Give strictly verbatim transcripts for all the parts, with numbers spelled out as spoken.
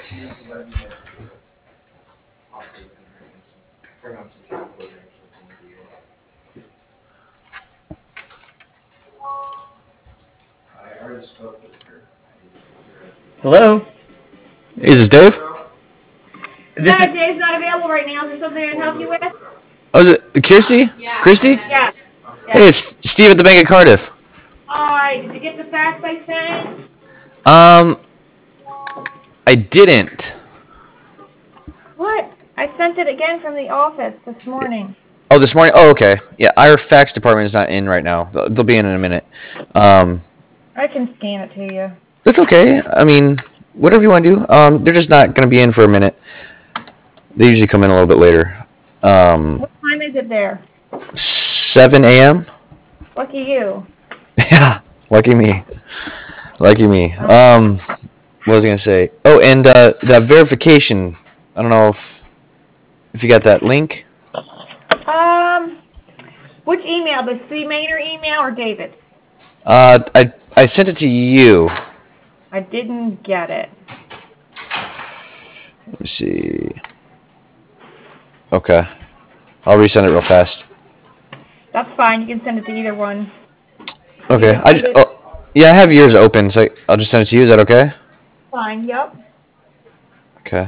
Hello? Is this Dave? This No, is, Dave's not available right now. Is there something I can help you with? Oh, is it Kirsty? Christy? Yeah. Hey, it's Steve at the Bank of Cardiff. Alright, did you get the fax I sent? Um, I didn't. What? I sent it again from the office this morning. Oh, this morning? Oh, okay. Yeah, our fax department is not in right now. They'll, they'll be in in a minute. Um, I can scan it to you. that's okay. I mean, whatever you want to do. Um, they're just not going to be in for a minute. They usually come in a little bit later. Um, What time is it there? seven a m Lucky you. Yeah, lucky me. Lucky me. Um, what was I going to say? Oh, and uh, that verification. I don't know if if you got that link. Um, which email? The C. Maynor email or David's? Uh, I I sent it to you. I didn't get it. Let me see. Okay. I'll resend it real fast. That's fine. You can send it to either one. Okay. Yeah, I just, oh, yeah, I have yours open, so I'll just send it to you. Is that okay? Fine. Yep. Okay.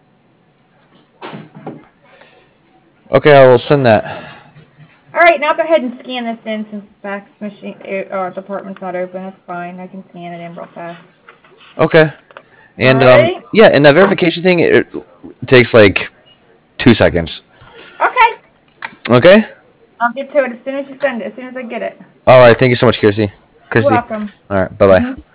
Okay, I will send that. All right. Now go ahead and scan this in since the fax machine uh, department's not open. That's fine. I can scan it in real fast. Okay. And Alright. um, yeah, and that verification thing it, it takes like two seconds. Okay. Okay. I'll get to it as soon as you send it. As soon as I get it. All right. Thank you so much, Kirsty. You're Kirsty. welcome. All right. Bye bye. Mhm.